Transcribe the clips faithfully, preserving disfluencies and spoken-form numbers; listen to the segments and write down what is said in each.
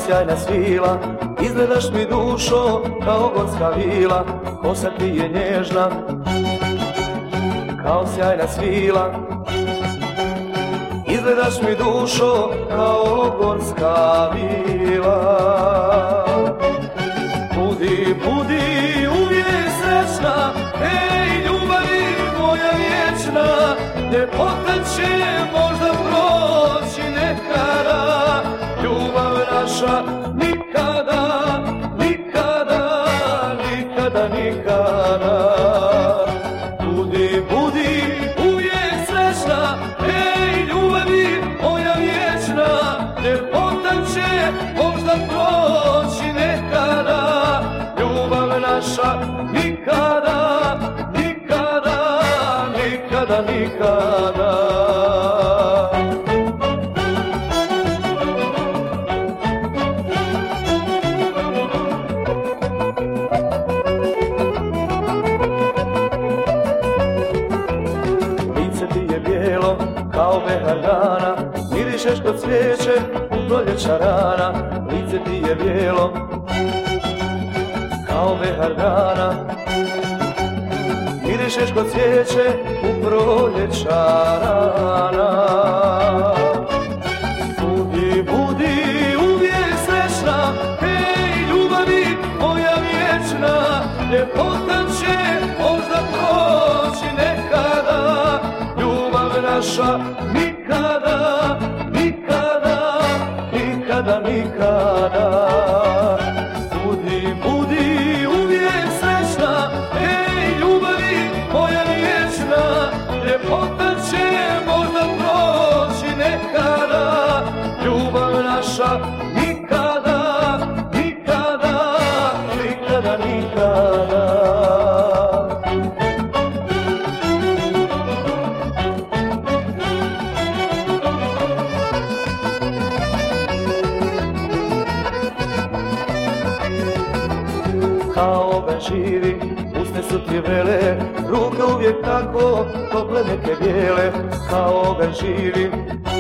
sjajna svila, izgledaš mi dušo kao gorska vila, kosa ti je nježna kao sjajna svila, izgledaš mi dušo kao gorska vila. Budi, budi uvijek srećna, ej ljubavi moja vječna, ljepota će možda proći nekada, ljubav naša nikada, nikada, nikada, nikada. Budi, budi uvijek srećna, ej ljubavi moja vječna, ljepota će možda proći nekada, ljubav naša nikada, nikada, nikada, nikada. Lice ti je bijelo kao behar dana, mirišeš kod cvijeće u proljeća rana. Lice ti je bijelo kao behar dana, mirišeš kod cvijeće u proljeća rana. Budi, budi uvijek srećna, ej ljubavi moja vječna, ljepota će možda proći nekada, ljubav naša nikada, nikada, nikada, nikada. Budi, budi uvijek srećna, ej ljubavi moja vječna, ljepota će možda proći nekada, ljubav naša nikada, nikada, nikada, nikada. Kao ben živi, usne su ti vele, ruke uvijek tako, tople neke bijele. Kao ben živi,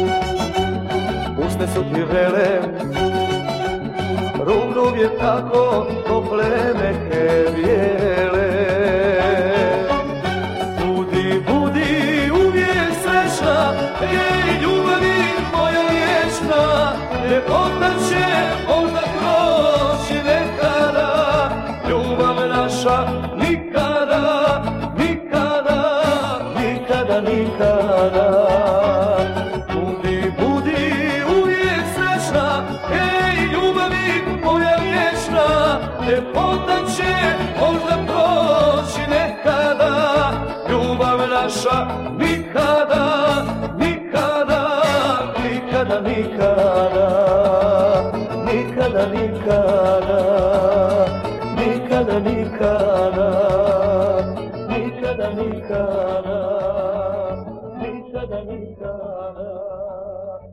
usne su ti vele, ruke uvijek tako, tople neke bijele. Budi, budi uvijek srećna, ej ljubavi moja vječna, ljepota će možda proći nekada, ljubav naša nikada, nikada, nikada, nikada. Budi, budi uvijek srećna, ej ljubavi moja vječna, ljepota će možda proći nekada, ljubav naša nikada, nikada, nikada, nikada, nikada, nikada.